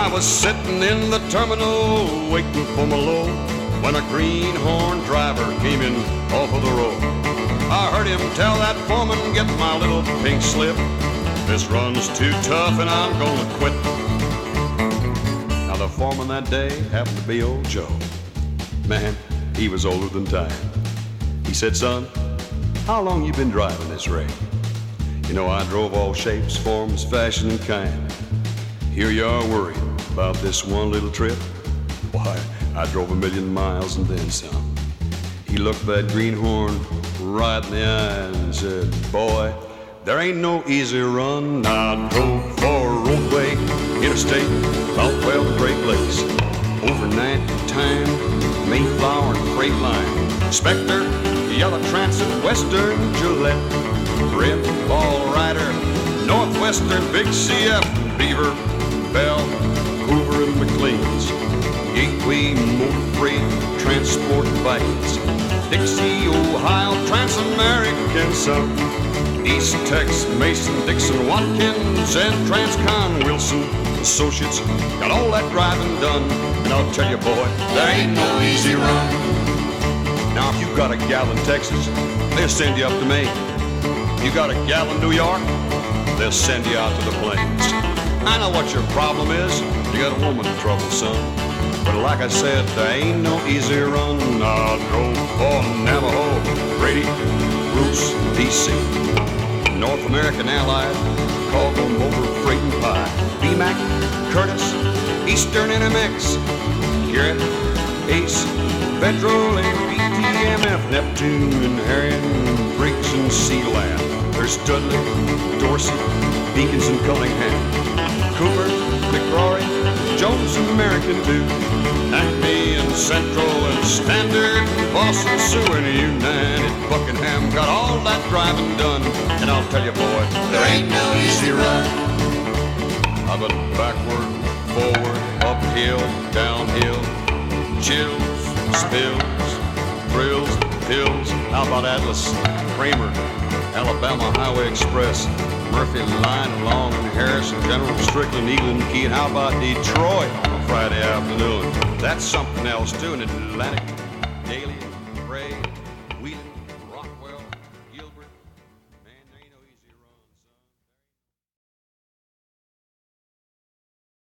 I was sitting in the terminal waiting for my load when a greenhorn driver came in off of the road. I heard him tell that foreman, get my little pink slip. This run's too tough and I'm gonna quit. Now the foreman that day happened to be old Joe. Man, he was older than time. He said, son, how long you been driving this rig? You know, I drove all shapes, forms, fashion, and kind. Here you are worried about this one little trip. Why, I drove 1,000,000 miles and then some. He looked that greenhorn right in the eye and said, boy, there ain't no easy run. I drove for a roadway, interstate, about 12 to Great Lakes. Overnight time, Mayflower and Freight Line, Spectre, Yellow Transit, Western Gillette, Red Ball Rider, Northwestern, Big CF, Beaver, Bell, Hoover and McLean's, Gateway Motor Freight, Transport Vikings, Dixie, Ohio, Trans-American South, East Tex, Mason, Dixon, Watkins, and Transcon Wilson Associates. Got all that driving done, and I'll tell you, boy, there ain't no easy run. Now, if you've got a gal in Texas, they'll send you up to Maine. You got a gal in New York, they'll send you out to the plains. I know what your problem is. You got a woman in trouble, son. But like I said, there ain't no easy run. I drove for Navajo, Brady, Bruce, D.C., North American Allied, Chicago Motor Freight and Pie, BMAC, Curtis, Eastern NMX, Garrett, Ace, Petroleum, BTMF, Neptune, and Herring, Briggs, and Sealand. There's Dudley, Dorsey, Beacons, and Cunningham, Cooper, McRory, Jones, and American too, Acme, and Central, and Standard, Boston, Sioux, and United Buckingham. Got all that driving done, and I'll tell you, boy, there ain't no easy run. I've been backward, forward, uphill, downhill, chills, spills, thrills, pills. How about Atlas, Kramer, Alabama Highway Express, Murphy Line, Long and Harrison, General Strickland, Eagle Key, and how about Detroit on a Friday afternoon? That's something else too, an Atlantic Daily.